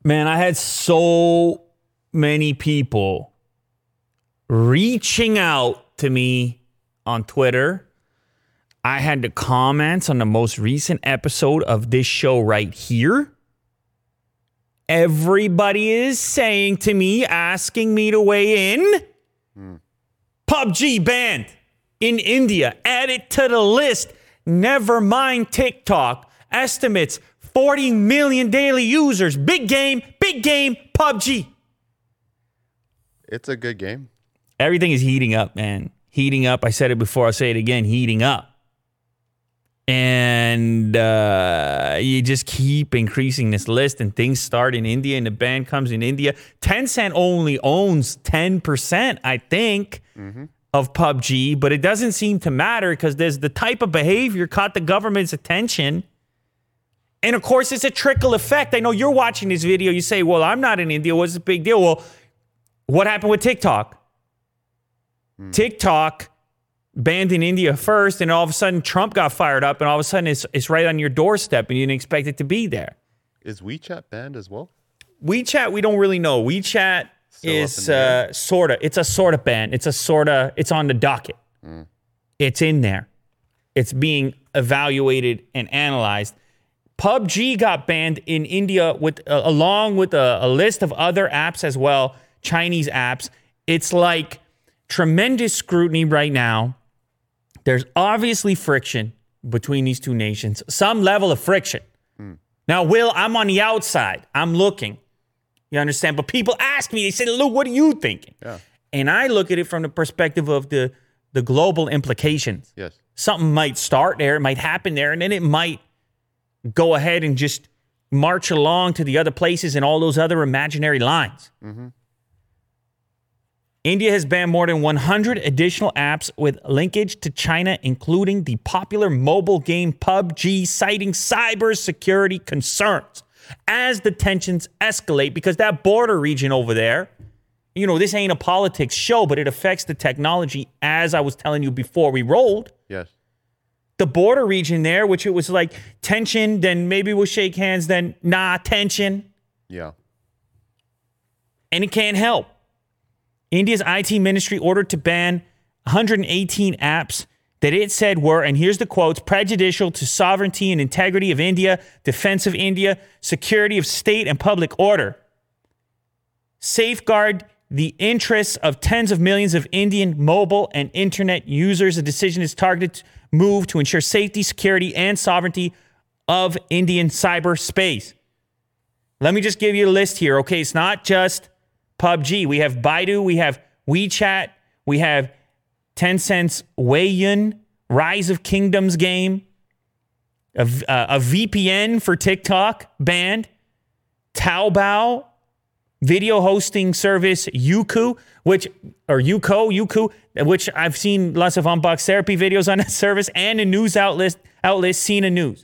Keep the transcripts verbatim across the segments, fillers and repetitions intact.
Man, I had so many people reaching out to me on Twitter. I had the comments on the most recent episode of this show right here. Everybody is saying to me, asking me to weigh in. Mm. P U B G banned in India. Add it to the list. Never mind TikTok. Estimates, forty million daily users. Big game, big game, P U B G. It's a good game. Everything is heating up, man. Heating up. I said it before. I'll say it again. Heating up. And uh, you just keep increasing this list, and things start in India, and the ban comes in India. Tencent only owns ten percent, I think, mm-hmm. of P U B G, but it doesn't seem to matter because there's the type of behavior caught the government's attention. And, of course, it's a trickle effect. I know you're watching this video. You say, well, I'm not in India. What's the big deal? Well, what happened with TikTok? Mm. TikTok banned in India first, and all of a sudden Trump got fired up, and all of a sudden it's, it's right on your doorstep, and you didn't expect it to be there. Is WeChat banned as well? WeChat, we don't really know. WeChat Still is uh, sort of, it's a sort of ban. It's a sort of, it's on the docket. Mm. It's in there. It's being evaluated and analyzed. P U B G got banned in India with uh, along with a, a list of other apps as well, Chinese apps. It's like tremendous scrutiny right now. There's obviously friction between these two nations, some level of friction. Hmm. Now, Will, I'm on the outside. I'm looking. You understand? But people ask me, they say, Lou, what are you thinking? Yeah. And I look at it from the perspective of the, the global implications. Yes. Something might start there, it might happen there, and then it might go ahead and just march along to the other places and all those other imaginary lines. Mm-hmm. India has banned more than one hundred additional apps with linkage to China, including the popular mobile game P U B G, citing cybersecurity concerns as the tensions escalate, because that border region over there, you know, this ain't a politics show, but it affects the technology, as I was telling you before we rolled. Yes. The border region there, which it was like tension, then maybe we'll shake hands, then nah, tension. Yeah. And it can't help. India's I T ministry ordered to ban one hundred eighteen apps that it said were, and here's the quotes, prejudicial to sovereignty and integrity of India, defense of India, security of state and public order, safeguard the interests of tens of millions of Indian mobile and internet users. The decision is targeted move to ensure safety, security, and sovereignty of Indian cyberspace. Let me just give you a list here, okay? It's not just P U B G. We have Baidu, we have WeChat, we have Tencent's Weiyun, Rise of Kingdoms game, a, uh, a V P N for TikTok banned, Taobao, video hosting service Youku, which, or Youko, Youku, which I've seen lots of unbox therapy videos on that service, and a news outlet, outlet Sina News.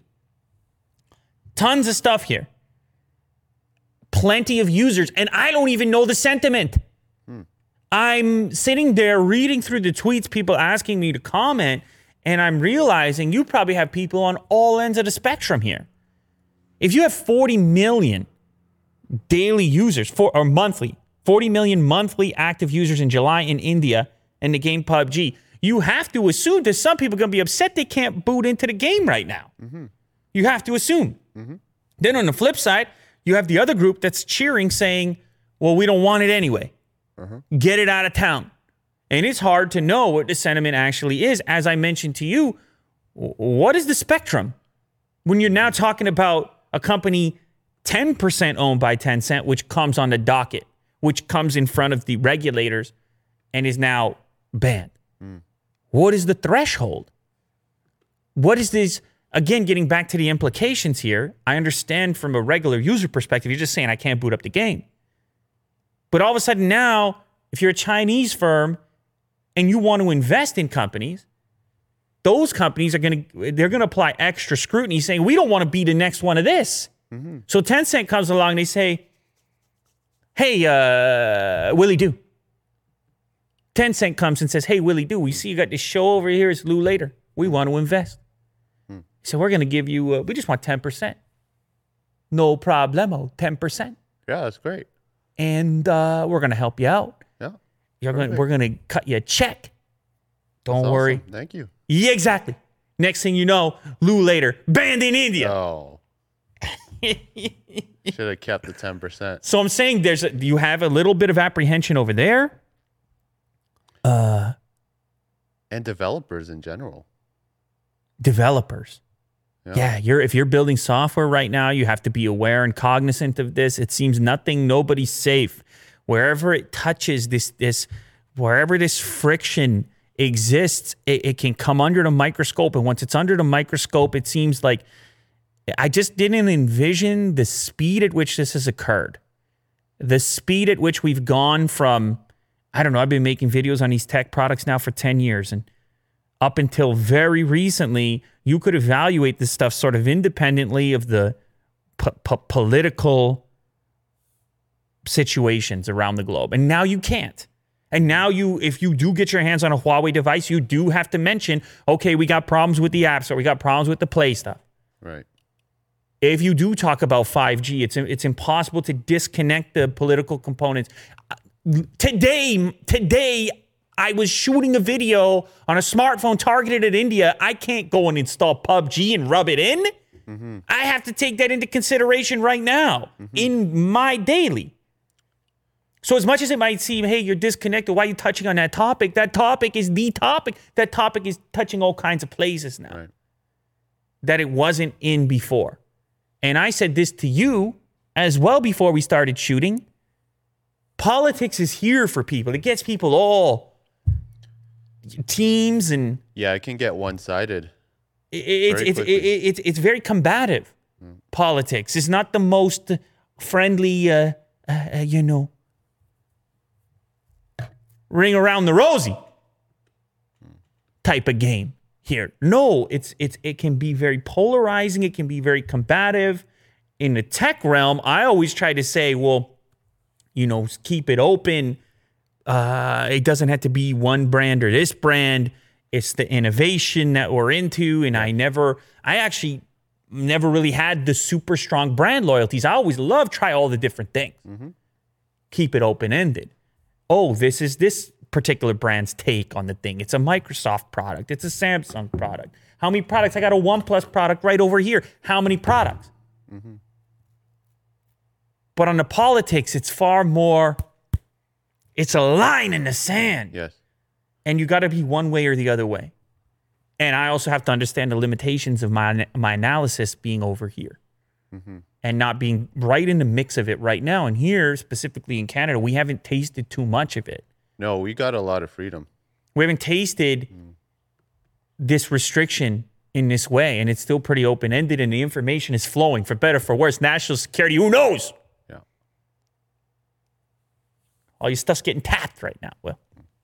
Tons of stuff here. Plenty of users, and I don't even know the sentiment. Hmm. I'm sitting there reading through the tweets, people asking me to comment, and I'm realizing you probably have people on all ends of the spectrum here. If you have forty million daily users, for, or monthly, forty million monthly active users in July in India and the game P U B G, you have to assume that some people are going to be upset they can't boot into the game right now. Mm-hmm. You have to assume. Mm-hmm. Then on the flip side, you have the other group that's cheering, saying, well, we don't want it anyway. Uh-huh. Get it out of town. And it's hard to know what the sentiment actually is. As I mentioned to you, what is the spectrum? When you're now talking about a company ten percent owned by Tencent, which comes on the docket, which comes in front of the regulators and is now banned. Mm. What is the threshold? What is this? Again, getting back to the implications here, I understand from a regular user perspective, you're just saying I can't boot up the game. But all of a sudden now, if you're a Chinese firm and you want to invest in companies, those companies are going to, they're going to apply extra scrutiny saying, we don't want to be the next one of this. Mm-hmm. So Tencent comes along and they say, hey, uh, Willie Do. Tencent comes and says, hey, Willie Do, we see you got this show over here. It's Lou Later. We want to invest. So we're going to give you, uh, we just want ten percent. No problemo, ten percent. Yeah, that's great. and uh, we're gonna help you out. Yeah. You're going, Perfect. we're gonna cut you a check. Don't That's worry. awesome. Thank you. Yeah, exactly. Next thing you know, Lou later banned in India. Oh. Should have kept the ten percent. So I'm saying there's a, you have a little bit of apprehension over there. Uh, And developers in general. developers. Yeah. Yeah, you're if you're building software right now, you have to be aware and cognizant of this. It seems nothing, nobody's safe. Wherever it touches this, this, wherever this friction exists, it, it can come under the microscope. And once it's under the microscope, it seems like I just didn't envision the speed at which this has occurred. The speed at which we've gone from, I don't know, I've been making videos on these tech products now for ten years. And up until very recently, you could evaluate this stuff sort of independently of the po- po- political situations around the globe. And now you can't. And now you, if you do get your hands on a Huawei device, you do have to mention, okay, we got problems with the apps or we got problems with the Play stuff. Right. If you do talk about five G, it's it's impossible to disconnect the political components. Today, today, I was shooting a video on a smartphone targeted at India. I can't go and install P U B G and rub it in. Mm-hmm. I have to take that into consideration right now mm-hmm. in my daily. So as much as it might seem, hey, you're disconnected, why are you touching on that topic? That topic is the topic. That topic is touching all kinds of places now Right. that it wasn't in before. And I said this to you as well before we started shooting. Politics is here for people. It gets people all teams and Yeah, it can get one-sided. it, it's Very it's it, quickly. it's it's very combative. Mm. Politics is not the most friendly, uh, uh, you know, ring around the rosy type of game here. No, it's it's it can be very polarizing. It can be very combative. In the tech realm, I always try to say, well, you know, keep it open. Uh, it doesn't have to be one brand or this brand. It's the innovation that we're into. And I never, I actually never really had the super strong brand loyalties. I always love try all the different things. Mm-hmm. Keep it open-ended. Oh, this is this particular brand's take on the thing. It's a Microsoft product. It's a Samsung product. How many products? I got a OnePlus product right over here. How many products? Mm-hmm. But on the politics, it's far more, it's a line in the sand. Yes. And you got to be one way or the other way. And I also have to understand the limitations of my my analysis being over here mm-hmm. and not being right in the mix of it right now. And here, specifically in Canada, we haven't tasted too much of it. No, we got a lot of freedom. We haven't tasted mm. this restriction in this way. And it's still pretty open-ended and the information is flowing for better, for worse. National security, who knows? Yeah. All your stuff's getting tapped right now. Well.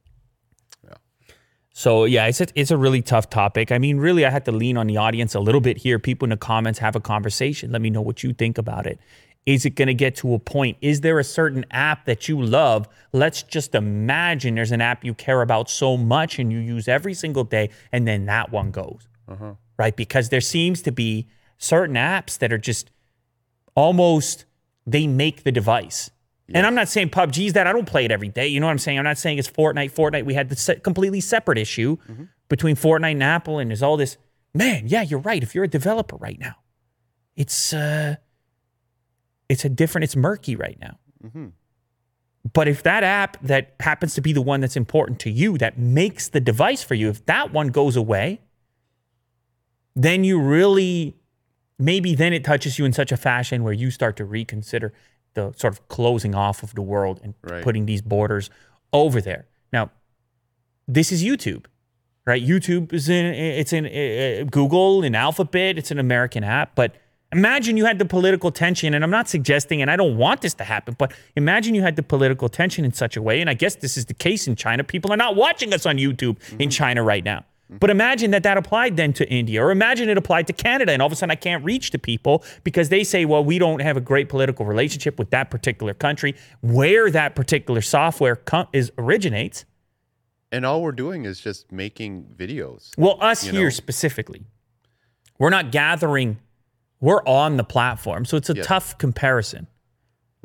So, yeah, it's a, it's a really tough topic. I mean, really, I had to lean on the audience a little bit here. People in the comments have a conversation. Let me know what you think about it. Is it going to get to a point? Is there a certain app that you love? Let's just imagine there's an app you care about so much and you use every single day, and then that one goes, uh-huh. right? Because there seems to be certain apps that are just almost, they make the device. Yes. And I'm not saying P U B G is that. I don't play it every day. You know what I'm saying? I'm not saying it's Fortnite. Fortnite, we had the se- completely separate issue mm-hmm. between Fortnite and Apple, and there's all this. Man, yeah, you're right. If you're a developer right now, it's uh, it's a different, it's murky right now. Mm-hmm. But if that app that happens to be the one that's important to you, that makes the device for you, if that one goes away, then you really, maybe then it touches you in such a fashion where you start to reconsider the sort of closing off of the world and right. putting these borders over there. Now, this is YouTube, right? YouTube is in, it's in uh, Google and Alphabet. It's an American app. But imagine you had the political tension, and I'm not suggesting, and I don't want this to happen, but imagine you had the political tension in such a way, and I guess this is the case in China. People are not watching us on YouTube mm-hmm. in China right now. But imagine that that applied then to India, or imagine it applied to Canada, and all of a sudden I can't reach the people because they say, well, we don't have a great political relationship with that particular country, where that particular software com- is originates. And all we're doing is just making videos. Well, us here know? specifically, we're not gathering, we're on the platform, so it's a yes. tough comparison.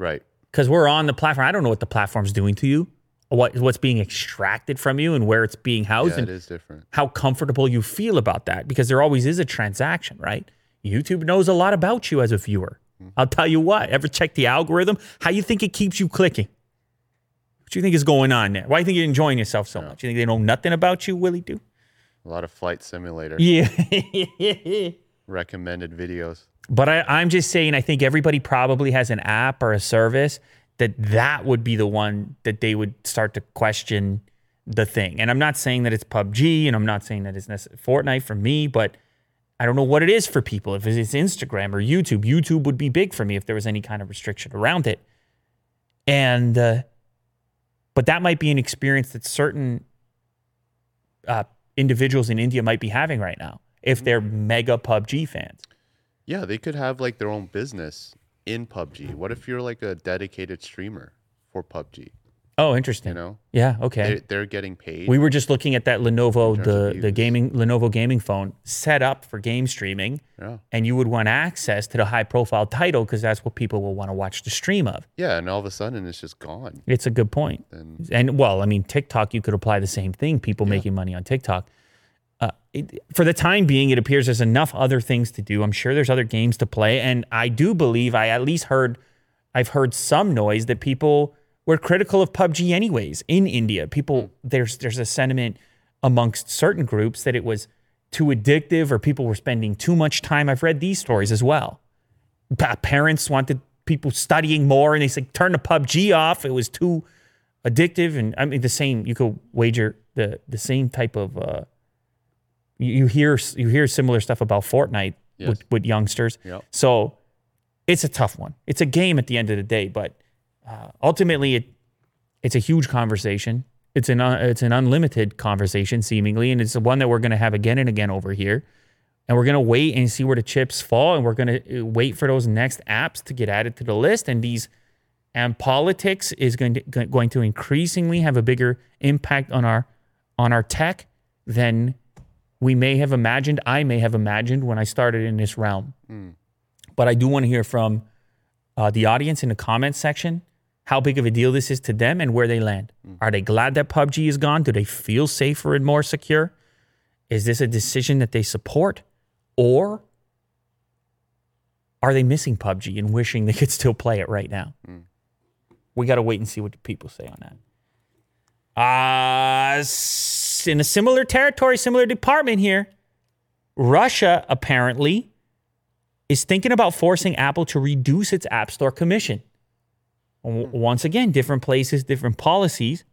Right. Because we're on the platform. I don't know what the platform's doing to you, what what's being extracted from you, and where it's being housed, Yeah, and it is different. how comfortable you feel about that. Because there always is a transaction, right? YouTube knows a lot about you as a viewer. Mm-hmm. I'll tell you what. Ever check the algorithm? How you think it keeps you clicking? What do you think is going on there? Why do you think you're enjoying yourself so yeah. much? You think they know nothing about you, Willie? Do a lot of Flight Simulator. Yeah. Recommended videos. But I, I'm just saying, I think everybody probably has an app or a service that that would be the one that they would start to question the thing. And I'm not saying that it's P U B G, and I'm not saying that it's necessarily Fortnite for me, but I don't know what it is for people. If it's Instagram or YouTube, YouTube would be big for me if there was any kind of restriction around it. And, uh, but that might be an experience that certain uh, individuals in India might be having right now if they're mega P U B G fans. Yeah, they could have like their own business in P U B G. What if you're like a dedicated streamer for P U B G? Oh, interesting. You know? Yeah, okay. They're, they're getting paid. We were just looking at that Lenovo, the, the gaming Lenovo gaming phone set up for game streaming. Yeah. And you would want access to the high profile title because that's what people will want to watch the stream of. Yeah, and all of a sudden it's just gone. It's a good point. And, and well, I mean, TikTok, you could apply the same thing. People yeah. making money on TikTok. Uh, it, for the time being, it appears there's enough other things to do. I'm sure there's other games to play. And I do believe I at least heard, I've heard some noise that people were critical of P U B G anyways in India. People, there's there's a sentiment amongst certain groups that it was too addictive or people were spending too much time. I've read these stories as well. Pa- parents wanted people studying more and they said, turn the P U B G off. It was too addictive. And I mean, the same, you could wager the the same type of, uh, you, you hear you hear similar stuff about Fortnite yes. with, with youngsters. Yep. So it's a tough one. It's a game at the end of the day, but Uh, ultimately, it it's a huge conversation. It's an uh, it's an unlimited conversation, seemingly, and it's the one that we're going to have again and again over here. And we're going to wait and see where the chips fall, and we're going to wait for those next apps to get added to the list. And these and politics is going to going to increasingly have a bigger impact on our on our tech than we may have imagined. I may have imagined when I started in this realm. Mm. But I do want to hear from uh, the audience in the comments section. How big of a deal this is to them and where they land. Mm. Are they glad that P U B G is gone? Do they feel safer and more secure? Is this a decision that they support? Or are they missing P U B G and wishing they could still play it right now? Mm. We got to wait and see what the people say on that. Uh, in a similar territory, similar department here, Russia apparently is thinking about forcing Apple to reduce its App Store commission. Once again, different places, different policies.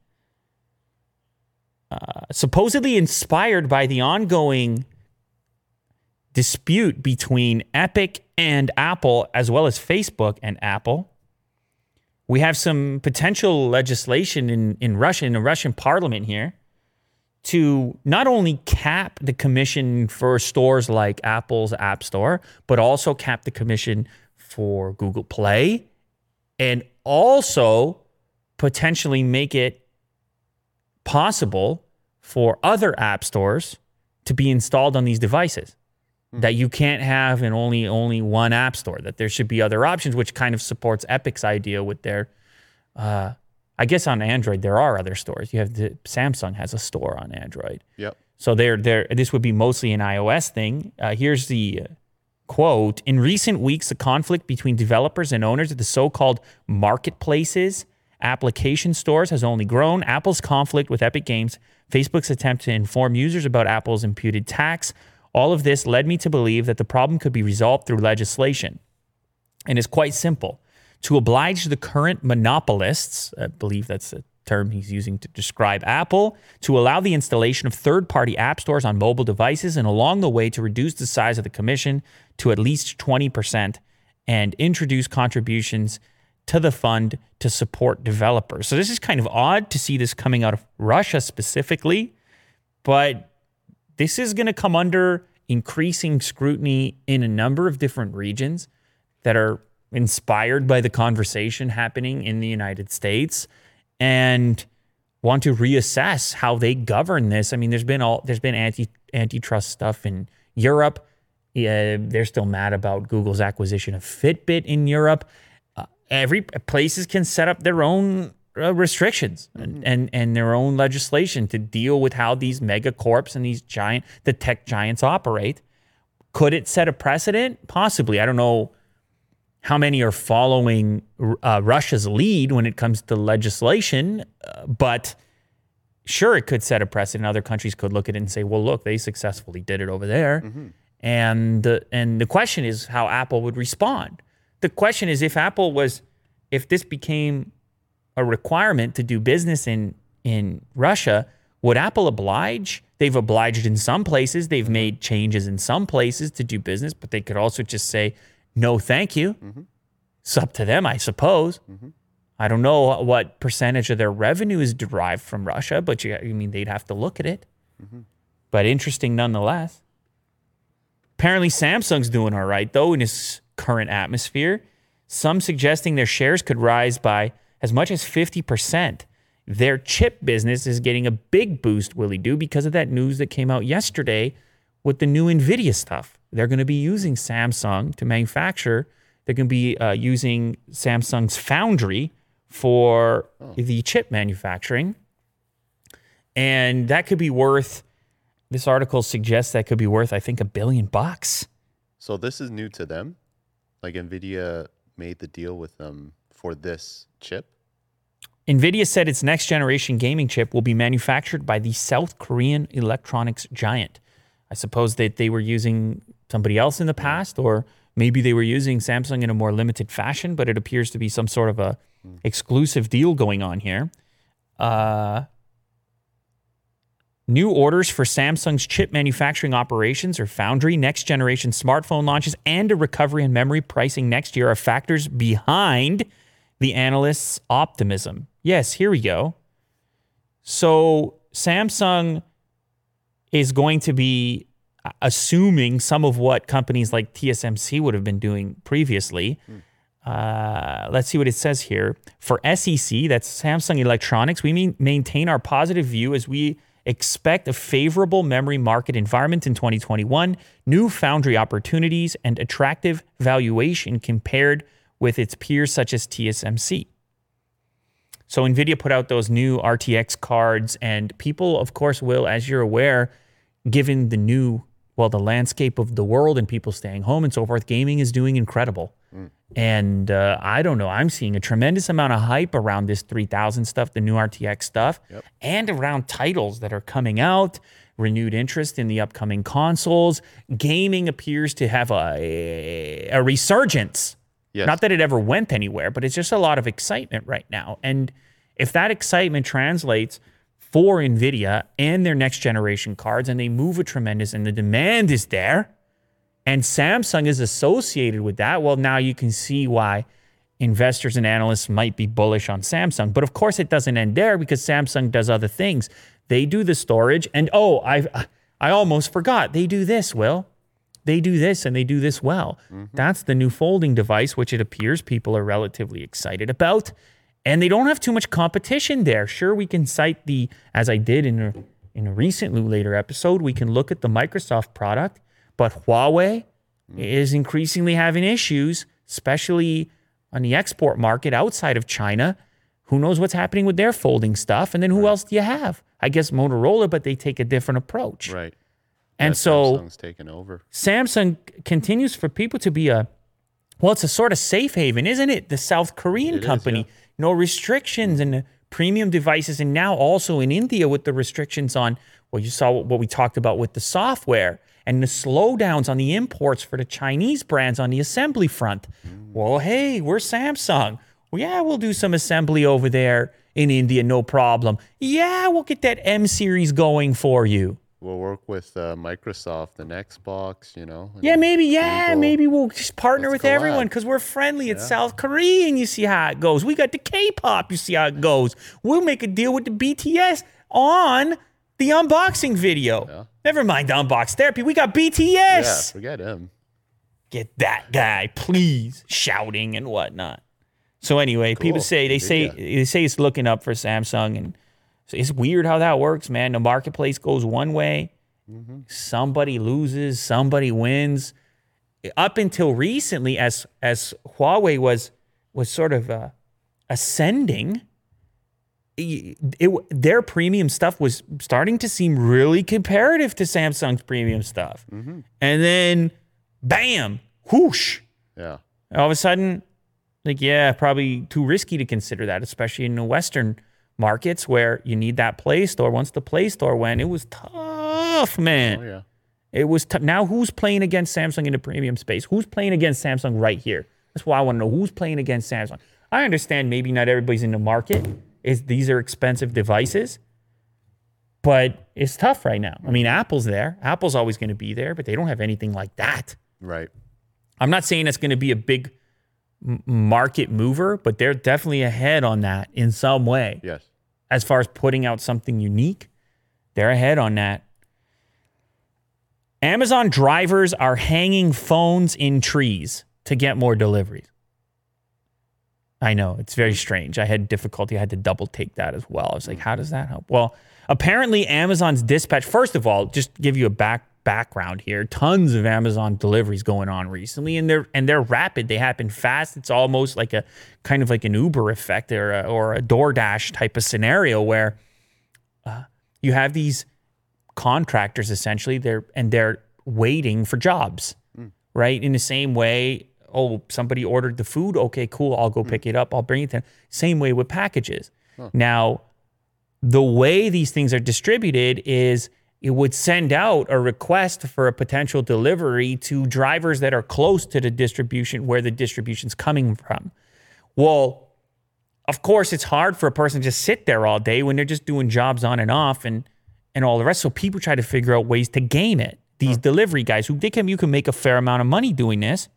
Uh, supposedly inspired by the ongoing dispute between Epic and Apple, as well as Facebook and Apple. We have some potential legislation in, in Russia, in the Russian parliament here, to not only cap the commission for stores like Apple's App Store, but also cap the commission for Google Play, and also potentially make it possible for other app stores to be installed on these devices. Mm. That you can't have in only only one app store, that there should be other options, which kind of supports Epic's idea with their, uh, I guess on Android, there are other stores. You have the, Samsung has a store on Android. Yep. So they're, they're, this would be mostly an iOS thing. Uh, here's the... Uh, quote, in recent weeks, the conflict between developers and owners of the so-called marketplaces, application stores, has only grown. Apple's conflict with Epic Games, Facebook's attempt to inform users about Apple's imputed tax, all of this led me to believe that the problem could be resolved through legislation. And it's quite simple. To oblige the current monopolists, I believe that's a term he's using to describe Apple, to allow the installation of third-party app stores on mobile devices, and along the way to reduce the size of the commission to at least twenty percent and introduce contributions to the fund to support developers. So this is kind of odd to see this coming out of Russia specifically, but this is going to come under increasing scrutiny in a number of different regions that are inspired by the conversation happening in the United States and want to reassess how they govern this. I mean, there's been all there's been anti antitrust stuff in Europe. Yeah, they're still mad about Google's acquisition of Fitbit in Europe. Uh, every places can set up their own uh, restrictions and, and and their own legislation to deal with how these mega corps and these giant the tech giants operate. Could it set a precedent? Possibly. I don't know how many are following uh, Russia's lead when it comes to legislation, uh, but sure, it could set a precedent. Other countries could look at it and say, well, look, they successfully did it over there. Mm-hmm. And, uh, and the question is how Apple would respond. The question is if Apple was, if this became a requirement to do business in, in Russia, would Apple oblige? They've obliged in some places. They've made changes in some places to do business, but they could also just say, no, thank you. Mm-hmm. It's up to them, I suppose. Mm-hmm. I don't know what percentage of their revenue is derived from Russia, but you, I mean, they'd have to look at it. Mm-hmm. But interesting nonetheless. Apparently, Samsung's doing all right, though, in its current atmosphere. Some suggesting their shares could rise by as much as fifty percent. Their chip business is getting a big boost, Willie Do, because of that news that came out yesterday with the new NVIDIA stuff. They're going to be using Samsung to manufacture. They're going to be uh, using Samsung's foundry for oh. the chip manufacturing. And that could be worth, this article suggests that could be worth, I think, a billion bucks. So this is new to them? Like NVIDIA made the deal with them for this chip? NVIDIA said its next generation gaming chip will be manufactured by the South Korean electronics giant. I suppose that they were using somebody else in the past, or maybe they were using Samsung in a more limited fashion, but it appears to be some sort of a mm. exclusive deal going on here. Uh, new orders for Samsung's chip manufacturing operations or foundry, next generation smartphone launches, and a recovery in memory pricing next year are factors behind the analysts' optimism. Yes, here we go. So Samsung is going to be assuming some of what companies like T S M C would have been doing previously. Mm. Uh, let's see what it says here. For S E C, that's Samsung Electronics, we mean, maintain our positive view as we expect a favorable memory market environment in twenty twenty-one, new foundry opportunities, and attractive valuation compared with its peers such as T S M C. So NVIDIA put out those new R T X cards, and people, of course, will, as you're aware, given the new, well, the landscape of the world and people staying home and so forth, gaming is doing incredible. Mm. And uh, I don't know, I'm seeing a tremendous amount of hype around this three thousand stuff, the new R T X stuff, yep. and around titles that are coming out, renewed interest in the upcoming consoles. Gaming appears to have a, a resurgence. Yes. Not that it ever went anywhere, but it's just a lot of excitement right now. And if that excitement translates for NVIDIA and their next generation cards, and they move a tremendous, and the demand is there, and Samsung is associated with that, well, now you can see why investors and analysts might be bullish on Samsung. But of course, it doesn't end there, because Samsung does other things. They do the storage, and oh, I I almost forgot. They do this, Will. They do this, and they do this well. Mm-hmm. That's the new folding device, which it appears people are relatively excited about. And they don't have too much competition there. Sure, we can cite the, as I did in a, in a recently later episode, we can look at the Microsoft product, but Huawei mm. is increasingly having issues, especially on the export market outside of China. Who knows what's happening with their folding stuff? And then who right. else do you have? I guess Motorola, but they take a different approach. Right. And yeah, so Samsung's taken over. Samsung continues for people to be a, well, it's a sort of safe haven, isn't it? The South Korean it company. Is, yeah. No restrictions and premium devices. And now also in India with the restrictions on, well, you saw what we talked about with the software and the slowdowns on the imports for the Chinese brands on the assembly front. Mm. Well, hey, we're Samsung. Well, yeah, we'll do some assembly over there in India, no problem. Yeah, we'll get that M series going for you. We'll work with uh, Microsoft and Xbox, you know. Yeah, maybe, yeah, Google. Maybe we'll just partner Let's with everyone because we're friendly. Yeah. It's South Korea, and you see how it goes. We got the K-pop, you see how it goes. We'll make a deal with the B T S on the unboxing video. Yeah. Never mind the unbox therapy. We got B T S. Yeah, forget him. Get that guy, please, shouting and whatnot. So anyway, cool. people say, they say, they say it's looking up for Samsung, and so it's weird how that works, man. The marketplace goes one way. Mm-hmm. Somebody loses, somebody wins. Up until recently, as as Huawei was was sort of uh, ascending, it, it, their premium stuff was starting to seem really comparative to Samsung's premium stuff. Mm-hmm. And then, bam, whoosh. Yeah. All of a sudden, like, yeah, probably too risky to consider that, especially in the Western markets where you need that Play Store. Once the Play Store went, it was tough, man. Oh, yeah. It was tough. Now, who's playing against Samsung in the premium space? Who's playing against Samsung right here? That's why I want to know who's playing against Samsung. I understand maybe not everybody's in the market. Is these are expensive devices, but it's tough right now. I mean, Apple's there. Apple's always going to be there, but they don't have anything like that. Right. I'm not saying it's going to be a big m- market mover, but they're definitely ahead on that in some way. Yes. As far as putting out something unique, they're ahead on that. Amazon drivers are hanging phones in trees to get more deliveries. I know, it's very strange. I had difficulty. I had to double take that as well. I was like, how does that help? Well, apparently Amazon's dispatch, first of all, just give you a back background here, tons of Amazon deliveries going on recently, and they're and they're rapid. They happen fast. It's almost like a kind of like an Uber effect or a, or a DoorDash type of scenario where uh, you have these contractors essentially, they're and they're waiting for jobs, mm. right? In the same way, oh, somebody ordered the food. Okay, cool. I'll go mm. pick it up. I'll bring it to them. Same way with packages. Huh. Now, the way these things are distributed is it would send out a request for a potential delivery to drivers that are close to the distribution where the distribution's coming from. Well, of course, it's hard for a person to just sit there all day when they're just doing jobs on and off and and all the rest. So people try to figure out ways to game it. These huh. delivery guys who they can you can make a fair amount of money doing this.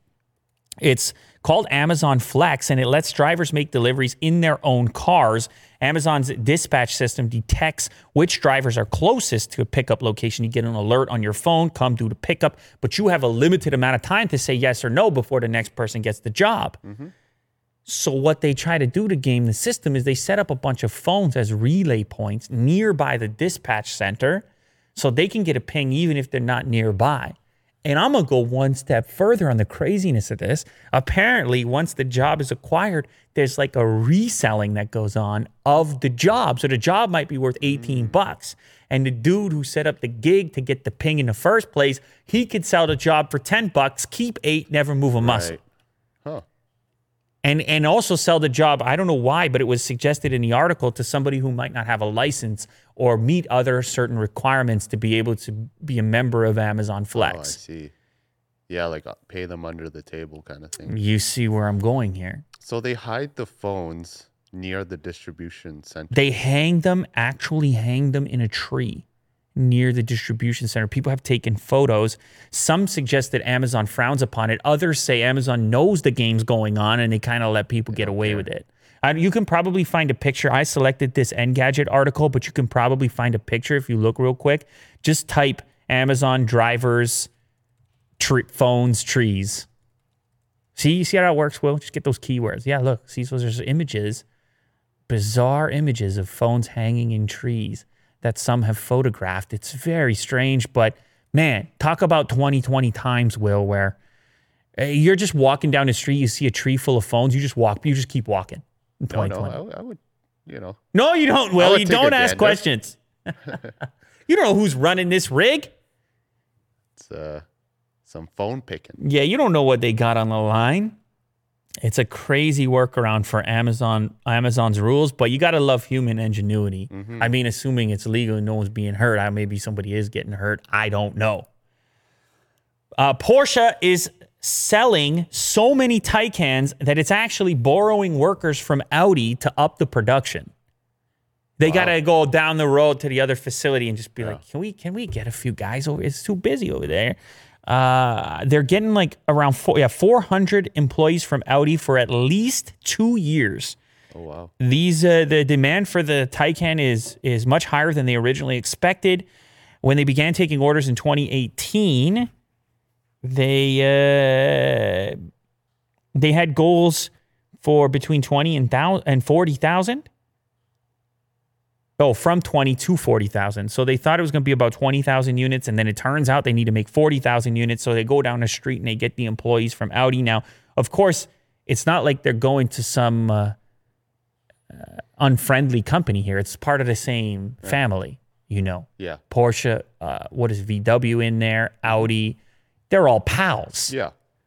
It's called Amazon Flex, and it lets drivers make deliveries in their own cars. Amazon's dispatch system detects which drivers are closest to a pickup location. You get an alert on your phone, come do the pickup, but you have a limited amount of time to say yes or no before the next person gets the job. Mm-hmm. So what they try to do to game the system is they set up a bunch of phones as relay points nearby the dispatch center so they can get a ping even if they're not nearby. And I'm going to go one step further on the craziness of this. Apparently, once the job is acquired, there's like a reselling that goes on of the job. So the job might be worth eighteen bucks. And the dude who set up the gig to get the ping in the first place, he could sell the job for ten bucks, keep eight, never move a muscle. Right. Huh. And and also sell the job, I don't know why, but it was suggested in the article to somebody who might not have a license or meet other certain requirements to be able to be a member of Amazon Flex. Oh, I see. Yeah, like pay them under the table kind of thing. You see where I'm going here. So they hide the phones near the distribution center. They hang them, actually hang them in a tree near the distribution center. People have taken photos. Some suggest that Amazon frowns upon it. Others say Amazon knows the game's going on and they kind of let people get away with it. I, you can probably find a picture. I selected this Engadget article, but you can probably find a picture if you look real quick. Just type Amazon drivers, tree, phones, trees. See, you see how that works, Will? Just get those keywords. Yeah, look. See, so there's images, bizarre images of phones hanging in trees that some have photographed. It's very strange, but man, talk about twenty twenty times, Will, where uh, you're just walking down the street, you see a tree full of phones, you just walk, you just keep walking. In no, no, I, I would, you know. No, you don't, Will. You don't ask questions. You don't know who's running this rig. It's uh, some phone picking. Yeah, you don't know what they got on the line. It's a crazy workaround for Amazon, Amazon's rules, but you got to love human ingenuity. Mm-hmm. I mean, assuming it's legal and no one's being hurt. I, maybe somebody is getting hurt. I don't know. Uh, Porsche is selling so many Taycans that it's actually borrowing workers from Audi to up the production. They wow. got to go down the road to the other facility and just be yeah. like, can we can we get a few guys over? It's too busy over there. Uh, they're getting like around four, yeah, four hundred employees from Audi for at least two years. Oh, wow. These uh, the demand for the Taycan is is much higher than they originally expected. When they began taking orders in twenty eighteen, they uh, they had goals for between twenty and forty thousand. Oh, from twenty to forty thousand. So they thought it was going to be about twenty thousand units, and then it turns out they need to make forty thousand units. So they go down the street and they get the employees from Audi. Now, of course, it's not like they're going to some uh, uh, unfriendly company here. It's part of the same yeah. family, you know. Yeah. Porsche, uh, what is V W in there? Audi, they're all pals. Yeah.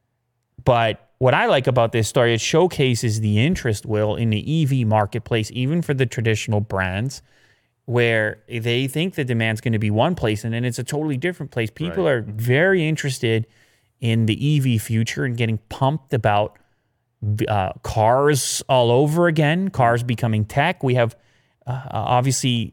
But what I like about this story, it showcases the interest, Will, in the E V marketplace, even for the traditional brands, where they think the demand's going to be one place and then it's a totally different place. People right. are very interested in the E V future and getting pumped about uh, cars all over again, cars becoming tech. We have uh, obviously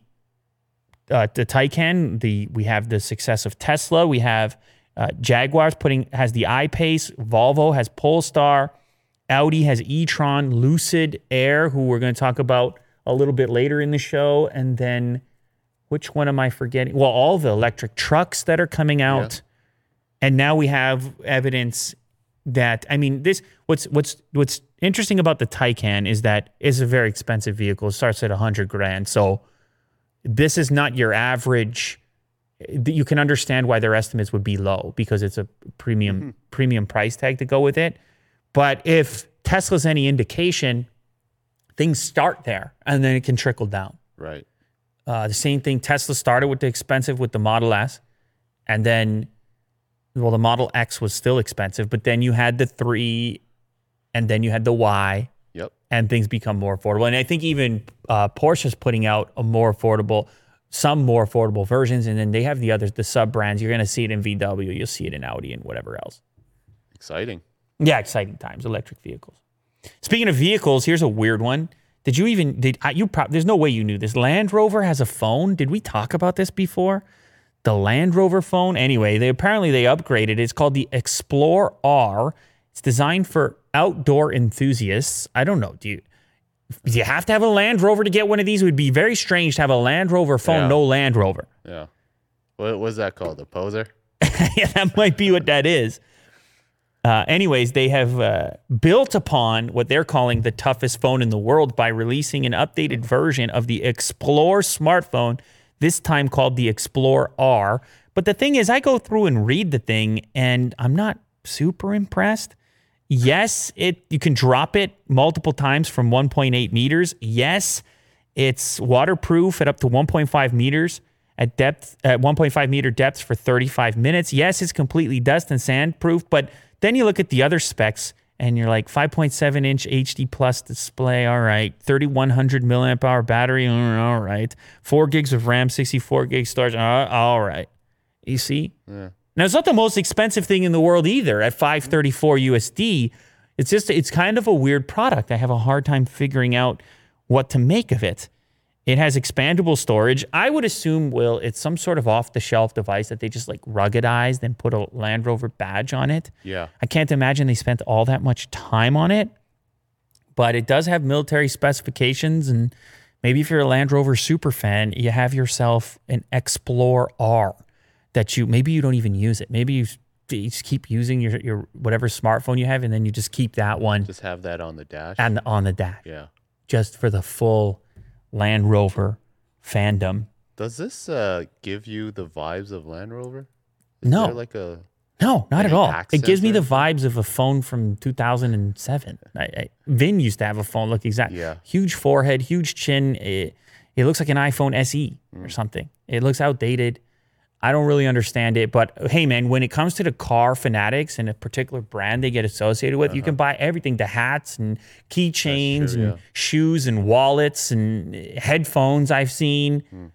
uh, the Taycan, the we have the success of Tesla. We have uh, Jaguars putting has the I-Pace. Volvo has Polestar. Audi has e-tron, Lucid Air, who we're going to talk about a little bit later in the show. And then which one am I forgetting? Well, all the electric trucks that are coming out. Yeah. And now we have evidence that, I mean, this what's what's what's interesting about the Taycan is that it's a very expensive vehicle. It starts at a hundred grand. So this is not your average. You can understand why their estimates would be low because it's a premium mm-hmm. premium price tag to go with it. But if Tesla's any indication, things start there and then it can trickle down. Right. Uh, the same thing, Tesla started with the expensive with the Model S. And then, well, the Model X was still expensive, but then you had the three and then you had the Y. Yep. And things become more affordable. And I think even uh, Porsche's putting out a more affordable, some more affordable versions. And then they have the others, the sub brands. You're going to see it in V W. You'll see it in Audi and whatever else. Exciting. Yeah, exciting times, electric vehicles. Speaking of vehicles, here's a weird one. Did you even, did I, you probably, there's no way you knew this. Land Rover has a phone. Did we talk about this before? The Land Rover phone? Anyway, they apparently they upgraded. It's called the Explore R. It's designed for outdoor enthusiasts. I don't know. Do you, do you have to have a Land Rover to get one of these? It would be very strange to have a Land Rover phone, yeah. no Land Rover. Yeah. What was that called? The Poser? Yeah, that might be what that is. Uh, anyways, they have uh, built upon what they're calling the toughest phone in the world by releasing an updated version of the Explore smartphone, this time called the Explore R. But the thing is, I go through and read the thing, and I'm not super impressed. Yes, it you can drop it multiple times from one point eight meters. Yes, it's waterproof at up to one point five meters at depth, at one point five meter depths for thirty-five minutes. Yes, it's completely dust and sand proof, but then you look at the other specs and you're like five point seven inch H D plus display. All right. thirty-one hundred milliamp hour battery. All right. Four gigs of RAM, sixty-four gig storage. All right. You see? Yeah. Now, it's not the most expensive thing in the world either at five thirty-four U S D. It's just, it's kind of a weird product. I have a hard time figuring out what to make of it. It has expandable storage. I would assume, Will, it's some sort of off-the-shelf device that they just like ruggedized and put a Land Rover badge on it. Yeah. I can't imagine they spent all that much time on it, but it does have military specifications, and maybe if you're a Land Rover super fan, you have yourself an Explore R that you, maybe you don't even use it. Maybe you, you just keep using your, your whatever smartphone you have, and then you just keep that one. Just have that on the dash. And on the dash. Yeah. Just for the full Land Rover fandom. Does this uh, give you the vibes of Land Rover? Is no. there like a no, not at all. It gives me the or? vibes of a phone from two thousand seven. I, I, Vin used to have a phone look exact. Yeah. Huge forehead, huge chin. It, it looks like an iPhone S E mm. or something. It looks outdated. I don't really understand it, but hey, man, when it comes to the car fanatics and a particular brand they get associated with, uh-huh. you can buy everything, the hats and keychains and yeah. shoes and wallets and headphones I've seen. Hmm.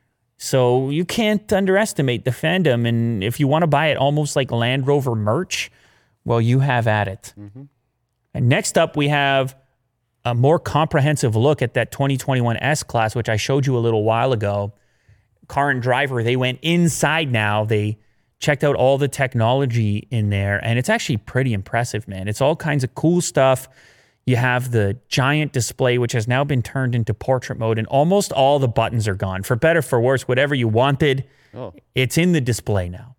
So you can't underestimate the fandom. And if you want to buy it almost like Land Rover merch, well, you have at it. Mm-hmm. And next up, we have a more comprehensive look at that twenty twenty-one S-Class, which I showed you a little while ago. Car and Driver, they went inside now. They checked out all the technology in there, and it's actually pretty impressive, man. It's all kinds of cool stuff. You have the giant display, which has now been turned into portrait mode, and almost all the buttons are gone. For better, for worse, whatever you wanted, oh. it's in the display now.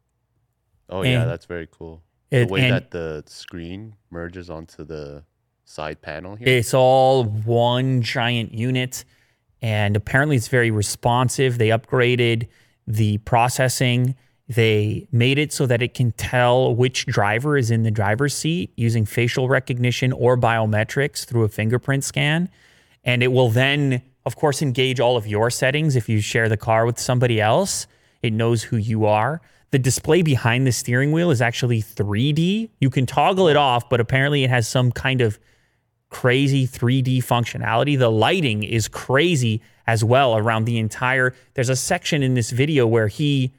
Oh, and yeah, that's very cool. It, the way that the screen merges onto the side panel here. It's all one giant unit. And apparently it's very responsive. They upgraded the processing. They made it so that it can tell which driver is in the driver's seat using facial recognition or biometrics through a fingerprint scan. And it will then, of course, engage all of your settings. If you share the car with somebody else, it knows who you are. The display behind the steering wheel is actually three D. You can toggle it off, but apparently it has some kind of crazy three D functionality. The lighting is crazy as well around the entire. There's a section in this video where he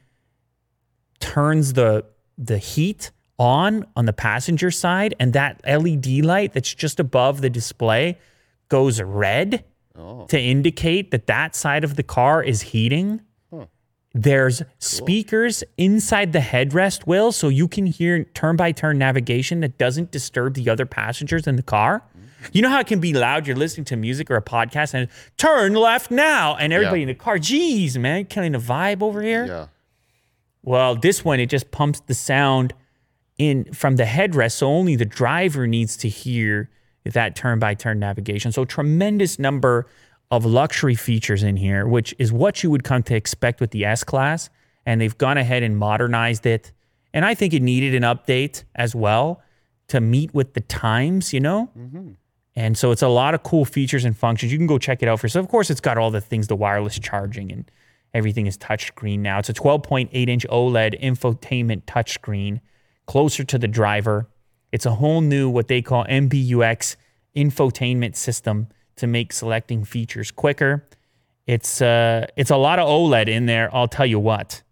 turns the the heat on on the passenger side, and that L E D light that's just above the display goes red oh. to indicate that that side of the car is heating. Huh. There's cool. speakers inside the headrest, Will, so you can hear turn-by-turn navigation that doesn't disturb the other passengers in the car. Mm-hmm. You know how it can be loud? You're listening to music or a podcast and turn left now, and everybody yeah. in the car, geez, man, killing the vibe over here. Yeah. Well, this one, it just pumps the sound in from the headrest, so only the driver needs to hear that turn-by-turn navigation. So tremendous number of luxury features in here, which is what you would come to expect with the S-Class, and they've gone ahead and modernized it. And I think it needed an update as well to meet with the times, you know? Mm-hmm. And so it's a lot of cool features and functions. You can go check it out for yourself. Of course, it's got all the things, the wireless charging, and everything is touchscreen now. It's a twelve point eight inch OLED infotainment touchscreen, closer to the driver. It's a whole new, what they call M B U X infotainment system to make selecting features quicker. It's uh, it's a lot of OLED in there, I'll tell you what.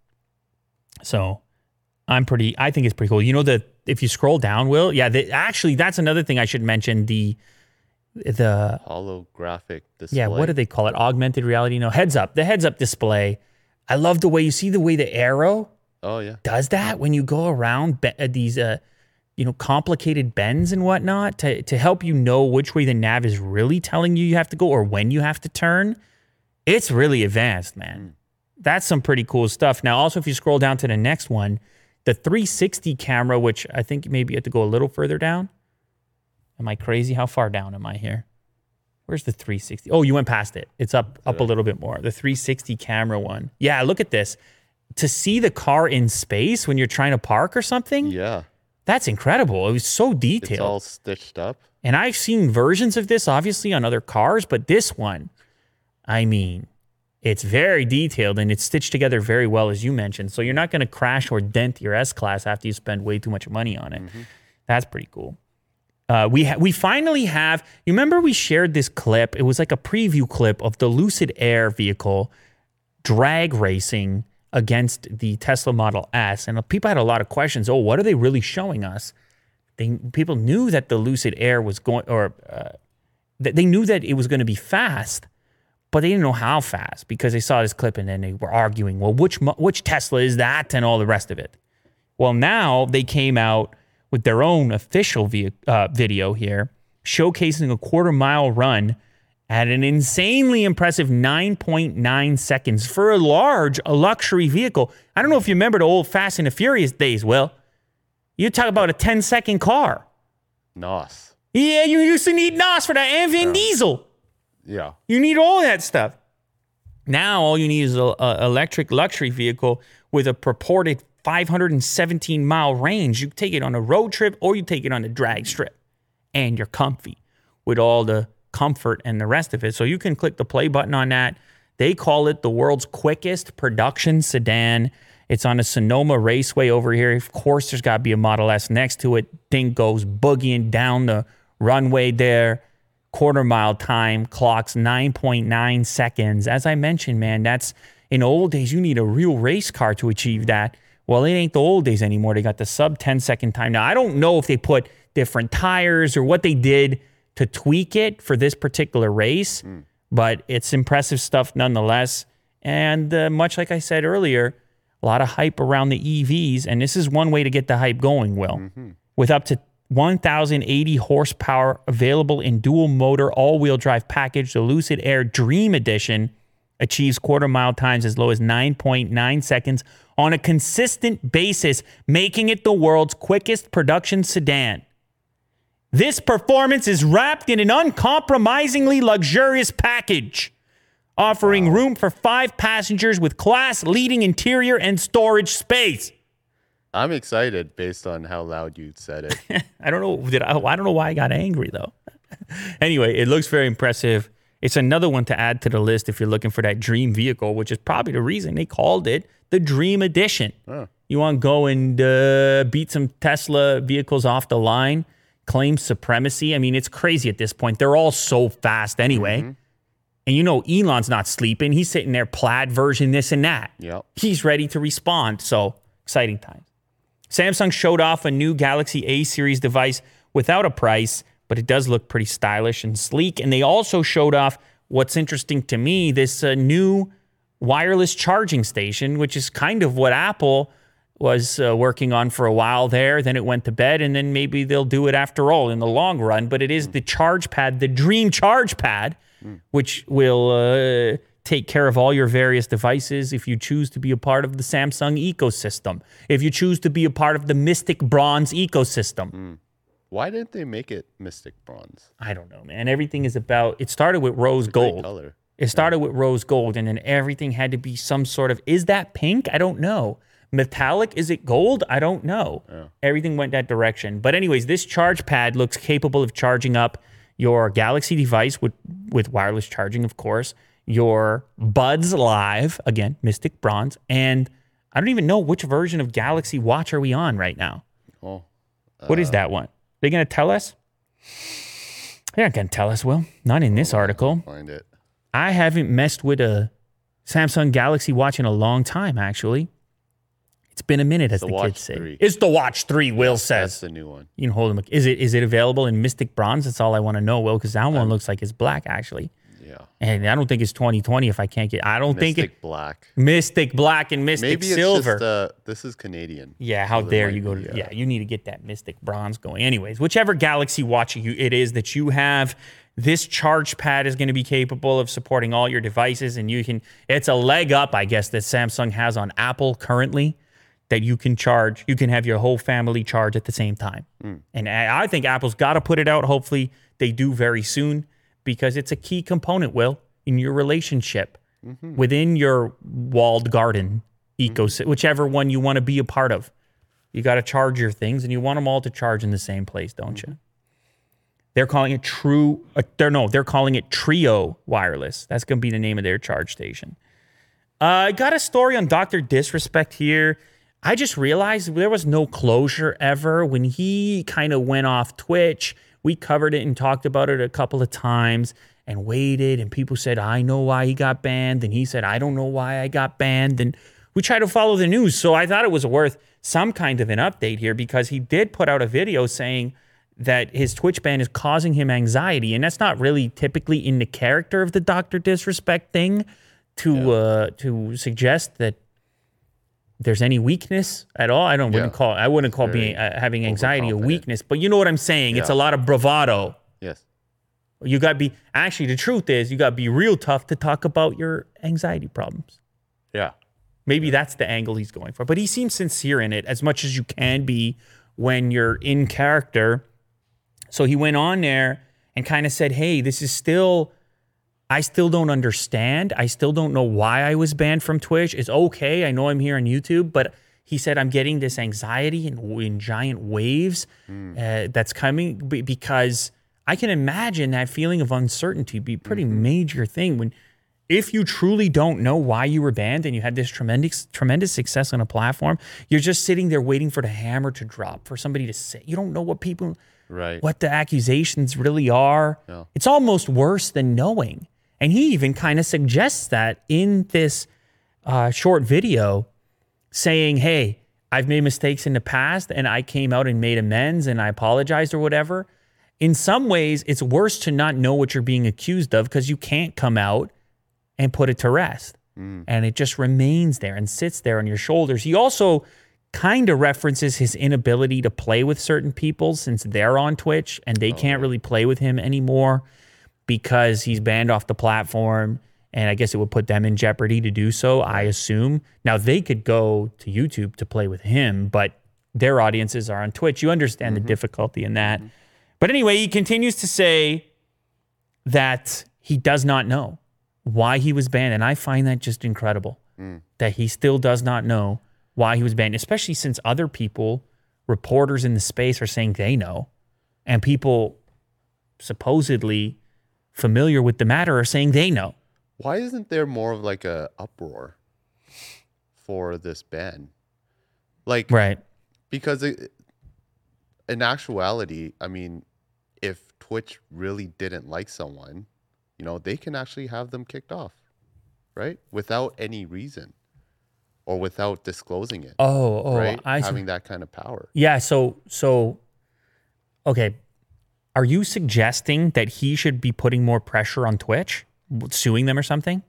So I'm pretty, I think it's pretty cool. You know, the if you scroll down, Will, yeah, the, actually, that's another thing I should mention. The the holographic display. Yeah, what do they call it? Augmented reality? No, heads up. The heads up display. I love the way you see the way the arrow oh yeah does that when you go around be- uh, these uh you know complicated bends and whatnot to to help you know which way the nav is really telling you you have to go or when you have to turn. It's really advanced, man. Mm. That's some pretty cool stuff. Now, also, if you scroll down to the next one, the three sixty camera, which I think maybe you have to go a little further down. Am I crazy? How far down am I here? Where's the three sixty? Oh, you went past it. It's up up a little bit more. The three sixty camera one. Yeah, look at this. To see the car in space when you're trying to park or something. Yeah. That's incredible. It was so detailed. It's all stitched up. And I've seen versions of this, obviously, on other cars, but this one, I mean, it's very detailed and it's stitched together very well, as you mentioned. So you're not going to crash or dent your S-Class after you spend way too much money on it. Mm-hmm. That's pretty cool. Uh, we ha- we finally have, you remember we shared this clip? It was like a preview clip of the Lucid Air vehicle drag racing against the Tesla Model S. And people had a lot of questions. Oh, what are they really showing us? They, people knew that the Lucid Air was going, or uh, that they knew that it was going to be fast, but they didn't know how fast because they saw this clip and then they were arguing, well, which which Tesla is that and all the rest of it. Well, now they came out with their own official vi- uh, video here, showcasing a quarter mile run at an insanely impressive nine point nine seconds for a large, a luxury vehicle. I don't know if you remember the old Fast and the Furious days, Will. You talk about a ten second car. N O S. Yeah, you used to need N O S for that, and Vin yeah. Diesel. Yeah. You need all that stuff. Now all you need is an electric luxury vehicle with a purported five hundred seventeen mile range. You take it on a road trip or you take it on a drag strip. And you're comfy with all the comfort and the rest of it. So you can click the play button on that. They call it the world's quickest production sedan. It's on a Sonoma Raceway over here. Of course, there's got to be a Model S next to it. Thing goes boogieing down the runway there. Quarter mile time, clocks nine point nine seconds. As I mentioned, man, that's in old days, you need a real race car to achieve that. Well, it ain't the old days anymore. They got the sub ten second time. Now, I don't know if they put different tires or what they did to tweak it for this particular race, mm. but it's impressive stuff nonetheless. And uh, much like I said earlier, a lot of hype around the E Vs, and this is one way to get the hype going, Will. Mm-hmm. With up to one thousand eighty horsepower available in dual motor all-wheel drive package, the Lucid Air Dream Edition achieves quarter mile times as low as nine point nine seconds on a consistent basis, making it the world's quickest production sedan. This performance is wrapped in an uncompromisingly luxurious package offering wow. room for five passengers with class-leading interior and storage space. I'm excited based on how loud you said it. I don't know. Did I, I don't know why I got angry, though. Anyway, it looks very impressive. It's another one to add to the list if you're looking for that dream vehicle, which is probably the reason they called it the Dream Edition. Oh. You want to go and uh, beat some Tesla vehicles off the line, claim supremacy. I mean, it's crazy at this point. They're all so fast anyway. Mm-hmm. And you know, Elon's not sleeping. He's sitting there, plaid version, this and that. Yep. He's ready to respond. So exciting times. Samsung showed off a new Galaxy A series device without a price, but it does look pretty stylish and sleek. And they also showed off what's interesting to me, this uh, new wireless charging station, which is kind of what Apple was uh, working on for a while there. Then it went to bed, and then maybe they'll do it after all in the long run. But it is mm. the charge pad, the Dream Charge Pad, mm. which will uh, take care of all your various devices if you choose to be a part of the Samsung ecosystem, if you choose to be a part of the Mystic Bronze ecosystem. Mm. Why didn't they make it Mystic Bronze? I don't know, man. Everything is about, it started with rose gold. Color. It started yeah. with rose gold, and then everything had to be some sort of, is that pink? I don't know. Metallic? Is it gold? I don't know. Yeah. Everything went that direction. But anyways, this charge pad looks capable of charging up your Galaxy device with, with wireless charging, of course, your Buds Live, again, Mystic Bronze, and I don't even know which version of Galaxy Watch are we on right now. Oh, uh, what is that one? They going to tell us? They're not going to tell us, Will. Not in this article. Find it. I haven't messed with a Samsung Galaxy Watch in a long time, actually. It's been a minute, as the, the kids say. three. It's the Watch three, Will yes, says. That's the new one. You can hold them. Is it is it available in Mystic Bronze? That's all I want to know, Will, because that one um, looks like it's black, actually. Yeah. And I don't think it's twenty twenty if I can't get... I don't Mystic think it... Black. Mystic Black and Mystic Maybe it's Silver. Just, uh, this is Canadian. Yeah, how so dare you go to... Be, uh, yeah, you need to get that Mystic Bronze going. Anyways, whichever Galaxy Watch you, it is that you have... This charge pad is going to be capable of supporting all your devices, and you can, it's a leg up, I guess, that Samsung has on Apple currently, that you can charge, you can have your whole family charge at the same time. Mm. And I, I think Apple's got to put it out. Hopefully they do very soon, because it's a key component, Will, in your relationship mm-hmm. within your walled garden ecosystem, mm-hmm. whichever one you want to be a part of. You got to charge your things, and you want them all to charge in the same place, don't mm-hmm. you? They're calling it True. Uh, they're no, they're calling it Trio Wireless. That's going to be the name of their charge station. Uh, I got a story on Doctor Disrespect here. I just realized there was no closure ever when he kind of went off Twitch. We covered it and talked about it a couple of times and waited. And people said, I know why he got banned. And he said, I don't know why I got banned. And we tried to follow the news. So I thought it was worth some kind of an update here, because he did put out a video saying that his Twitch ban is causing him anxiety. And that's not really typically in the character of the Doctor Disrespect thing to yeah. uh, to suggest that there's any weakness at all. I don't yeah. wouldn't call I wouldn't call being uh, having anxiety a weakness, but you know what I'm saying. Yeah. It's a lot of bravado. Yes. You got to be, actually the truth is you got to be real tough to talk about your anxiety problems. Yeah. Maybe yeah. that's the angle he's going for. But he seems sincere in it, as much as you can be when you're in character. So he went on there and kind of said, hey, this is still, I still don't understand. I still don't know why I was banned from Twitch. It's okay. I know I'm here on YouTube, but he said, I'm getting this anxiety in, in giant waves mm. uh, that's coming because I can imagine that feeling of uncertainty be a pretty mm-hmm. major thing when, if you truly don't know why you were banned and you had this tremendous, tremendous success on a platform, you're just sitting there waiting for the hammer to drop, for somebody to say, you don't know what people... Right. What the accusations really are. Yeah. It's almost worse than knowing. And he even kind of suggests that in this uh, short video, saying, hey, I've made mistakes in the past and I came out and made amends and I apologized or whatever. In some ways, it's worse to not know what you're being accused of, because you can't come out and put it to rest. Mm. And it just remains there and sits there on your shoulders. He also kind of references his inability to play with certain people since they're on Twitch and they oh, can't really play with him anymore because he's banned off the platform, and I guess it would put them in jeopardy to do so, I assume. Now, they could go to YouTube to play with him, but their audiences are on Twitch. You understand mm-hmm. the difficulty in that. Mm-hmm. But anyway, he continues to say that he does not know. why he was banned. And I find that just incredible Mm. that he still does not know why he was banned, especially since other people, reporters in the space, are saying they know. And people supposedly familiar with the matter are saying they know. Why isn't there more of like a uproar for this ban? Like, Right. because it, in actuality, I mean, if Twitch really didn't like someone, you know, they can actually have them kicked off, right? Without any reason or without disclosing it, Oh, oh, right? I see. Having that kind of power. Yeah, so so okay. Are you suggesting that he should be putting more pressure on Twitch, suing them or something?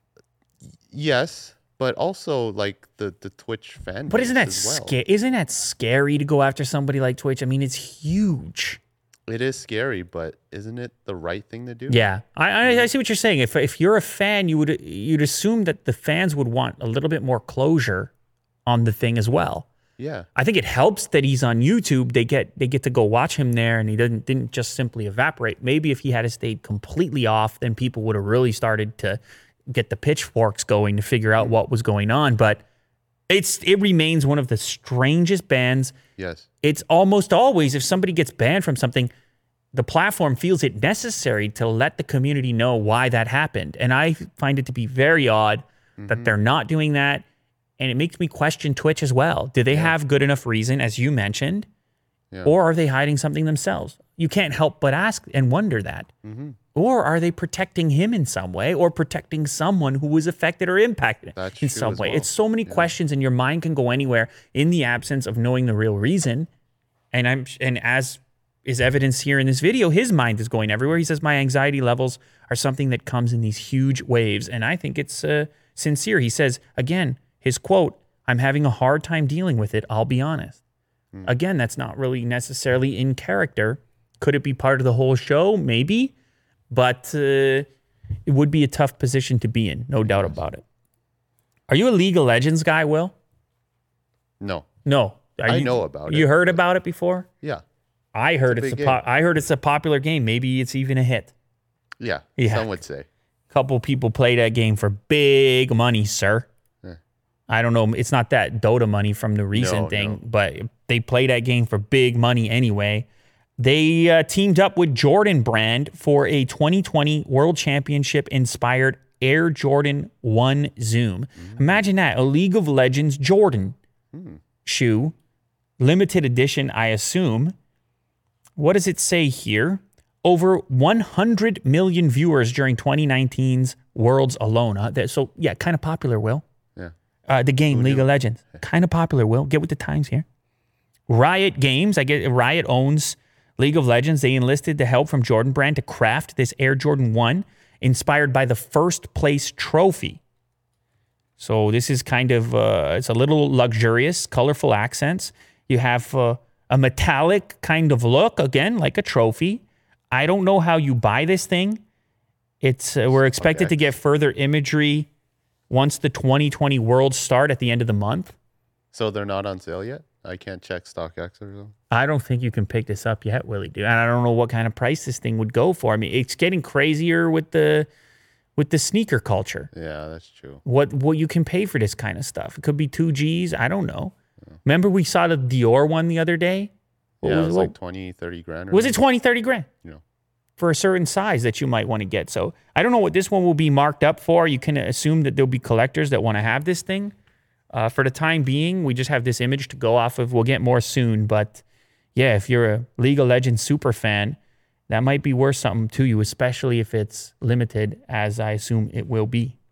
Yes, but also like the, the Twitch fan But base isn't that as well. sca- isn't that scary to go after somebody like Twitch? I mean, it's huge. It is scary, but isn't it the right thing to do? Yeah, I, I, I see what you're saying. If if you're a fan, you would you'd assume that the fans would want a little bit more closure on the thing as well. Yeah. I think it helps that he's on YouTube. They get they get to go watch him there, and he didn't didn't just simply evaporate. Maybe if he had stayed completely off, then people would have really started to get the pitchforks going to figure out what was going on. But it's it remains one of the strangest bans. Yes. It's almost always, if somebody gets banned from something, the platform feels it necessary to let the community know why that happened. And I find it to be very odd Mm-hmm. that they're not doing that. And it makes me question Twitch as well. Do they Yeah. have good enough reason, as you mentioned, Yeah. or are they hiding something themselves? You can't help but ask and wonder that. Mm-hmm. Or are they protecting him in some way, or protecting someone who was affected or impacted That's in true some as way? well. It's so many questions, and your mind can go anywhere in the absence of knowing the real reason. And I'm and as is evidence here in this video, his mind is going everywhere. He says my anxiety levels are something that comes in these huge waves, and I think it's uh, sincere. He says again, his quote, "I'm having a hard time dealing with it. I'll be honest." Hmm. Again, that's not really necessarily in character. Could it be part of the whole show? Maybe. But uh, it would be a tough position to be in, no doubt about it. Are you a League of Legends guy, Will? No. No. Are I you, know about it, You heard but- about it before? Yeah. I heard It's a it's, a, big po- game. I heard it's a popular game. Maybe it's even a hit. Yeah. Yeah. Some would say. Couple people play that game for big money, sir. Yeah. I don't know. It's not that Dota money from the recent No, thing, no. but they play that game for big money anyway. They uh, teamed up with Jordan Brand for a twenty twenty World Championship inspired Air Jordan one Zoom. Mm. Imagine that, a League of Legends Jordan Hmm. shoe, limited edition, I assume. What does it say here? Over one hundred million viewers during twenty nineteen's Worlds alone. Huh? That- So, yeah, kind of popular, Will. Yeah. Uh, the game, Who League knew? of Legends. Kind of popular, Will. Get with the times here. Riot Games, I get Riot owns League of Legends. They enlisted the help from Jordan Brand to craft this Air Jordan one, inspired by the first place trophy. So this is kind of, uh, it's a little luxurious, colorful accents. You have uh, a metallic kind of look, again, like a trophy. I don't know how you buy this thing. It's uh, we're expected to get further imagery once the twenty twenty Worlds start at the end of the month. So they're not on sale yet? I can't check StockX or something. I don't think you can pick this up yet, Willie, dude. And I don't know what kind of price this thing would go for. I mean, it's getting crazier with the with the sneaker culture. Yeah, that's true. What what you can pay for this kind of stuff. It could be two G's. I don't know. Remember we saw the Dior one the other day? What yeah, was, it was what- like twenty, thirty grand. Or was it something. twenty, thirty grand? You know. For a certain size that you might want to get. So I don't know what this one will be marked up for. You can assume that there'll be collectors that want to have this thing. Uh, for the time being, we just have this image to go off of. We'll get more soon. But yeah, if you're a League of Legends super fan, that might be worth something to you, especially if it's limited, as I assume it will be.